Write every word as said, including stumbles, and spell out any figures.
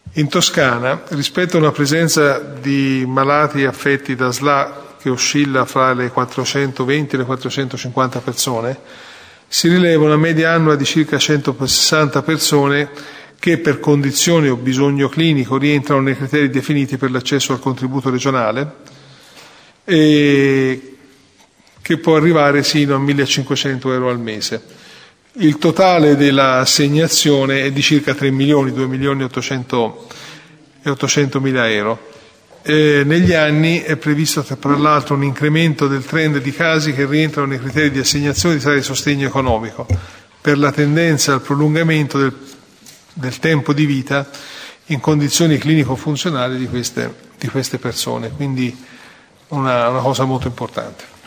In Toscana, rispetto a una presenza di malati affetti da S L A che oscilla fra le quattrocentoventi e le quattrocentocinquanta persone, si rileva una media annua di circa centosessanta persone che per condizioni o bisogno clinico rientrano nei criteri definiti per l'accesso al contributo regionale e che può arrivare sino a millecinquecento euro al mese. Il totale dell'assegnazione è di circa tre milioni, due milioni e ottocentomila euro. Eh, negli anni è previsto tra l'altro un incremento del trend di casi che rientrano nei criteri di assegnazione di tale sostegno economico per la tendenza al prolungamento del, del tempo di vita in condizioni clinico-funzionali di queste, di queste persone, quindi una, una cosa molto importante.